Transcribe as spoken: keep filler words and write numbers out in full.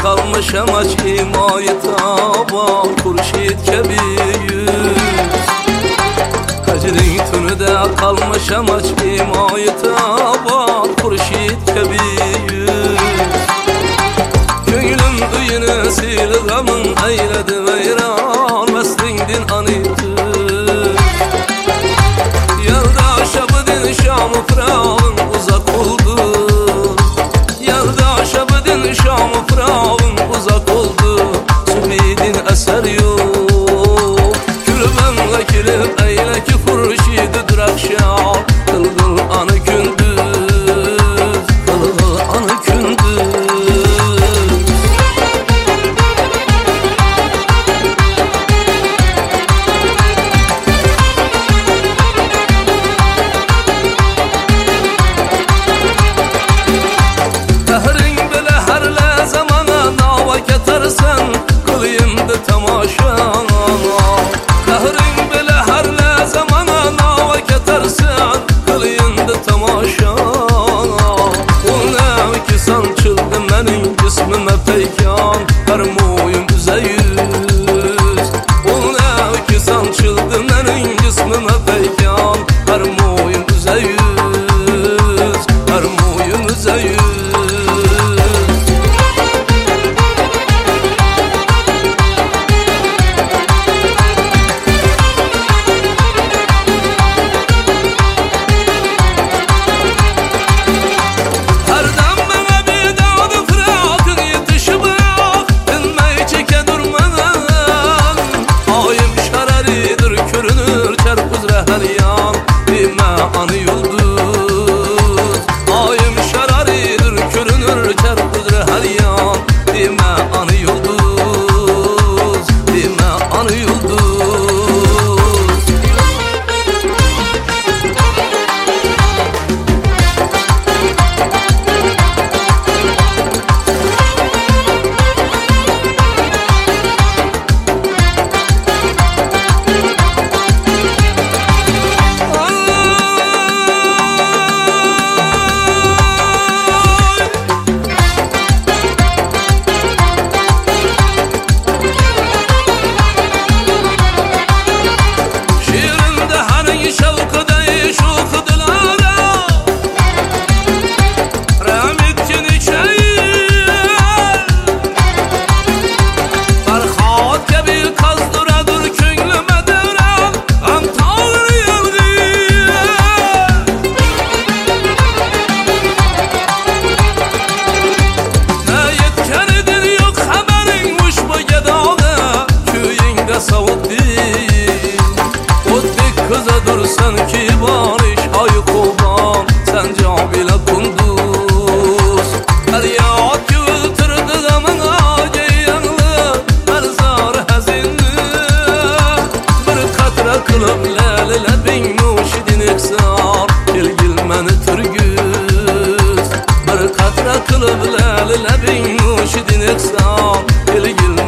kalmışam aç himayı taba Kurşit kebi yüz Hecrin tünü de kalmışam aç himayı taba Kurşit kebi yüz Köylüm düyünü sil gamın eyledi veyran Meslindin anitü Yardaşa bıdin şamı fırağın uzak oldu Yardaşa bıdin şamı fırağın uzak oldu Subidin eser yok Külüben vekilim eyle ki furşidi durakşa Kıl kıl anı gündüz Kıl kıl anı gündüz Sen kılayım da tamaşa Kahrin bile her ne zamana nava ketersen Kılayım da tamaşa O ne ki sançıldı benim cismime peykan Karmoyum üze yüz O ne ki sançıldı benim cismime peykan Karmoyum üze yüz Karmoyum üze yüz Anı yıldız Ayım şararidir körünür çarpıdır her yan Dime anı yıldız Dime anı yıldız Kıza dursan ki barış ayık oldan Sen cabile kunduz Her yağat gültürdü gamın ağayanlı Her zar hezinli Bir katra kılıp lelile bin muşidin iksar Gel gel meni türgüz Bir katra kılıp lelile bin muşidin iksar Gel gel